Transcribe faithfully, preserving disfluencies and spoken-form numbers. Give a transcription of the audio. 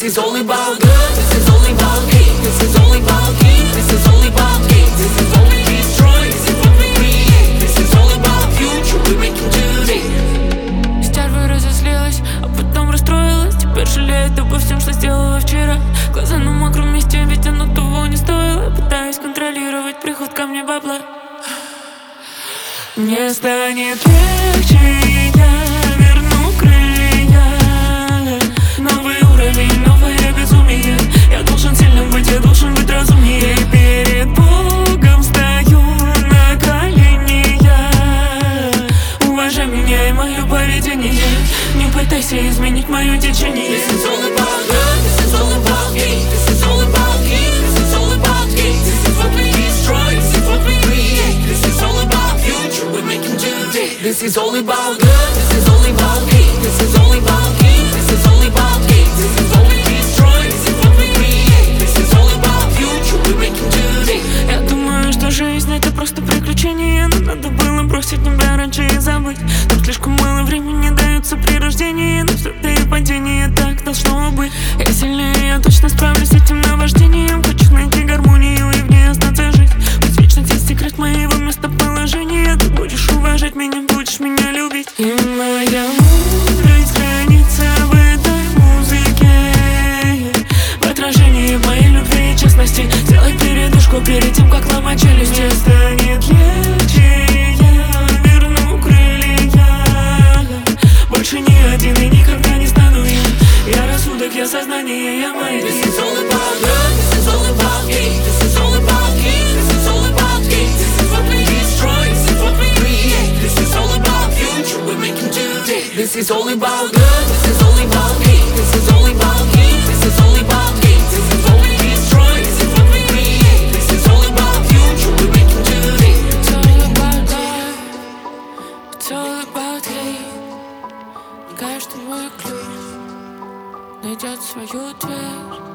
is all about good. This is only about hate. This is only about hate. This is only about hate. This is what we destroy. This is what we create. This is all about future we're making today. Стерва разозлилась, а потом расстроилась. Теперь жалеет обо всем, что сделала вчера. Глаза на мокром месте, ведь оно того не стоило. Пытаюсь контролировать приход ко мне бабла. Мне станет легче, я верну крылья. Новый уровень, новое безумие. Я должен сильным быть, я должен быть разумнее. И перед Богом стою на колени я. Уважай меня и мое поведение. Не пытайся изменить мое течение. This is all about good. This is all about hate. This is all about hate. This is all about hate. This is what we destroy. This is what we create. This is all about future we're making today. This is all about good. This is all about hate. This is all about hate. This is all about hate. This is what we destroy. This is what we create. This is all about future we're making today. Я думаю, что жизнь это просто приключение. Но надо было бросить тебя раньше и забыть. Там слишком мало времени дается при рождении. Но взлеты и падения так должно быть. Я сильнее, я точно справлюсь с этим наваждением. Хочу найти гармонию и в ней остаться жить. Пусть вечность есть секрет моего местоположения. Ты будешь уважать меня, будешь меня любить. И моя мудрость хранится в этой музыке, в отражении моей любви и честности. Сделай передышку перед тем, как ломать челюсти. Мне станет легче, я верну крылья. Больше не один и никогда не стану им. Я рассудок, я сознание, я моя. This is all about good. This is all about hate. This is all about hate. This is all about hate. This is what we destroy. This is what we create. This is all about future we're making today. This is all about good. This is all about hate. This is all about hate. This is all about hate. This is what we destroy. This is what we create. This is all about future we're making today. It's all about love. It's all about hate. Каждый мой ключ найдет свою дверь.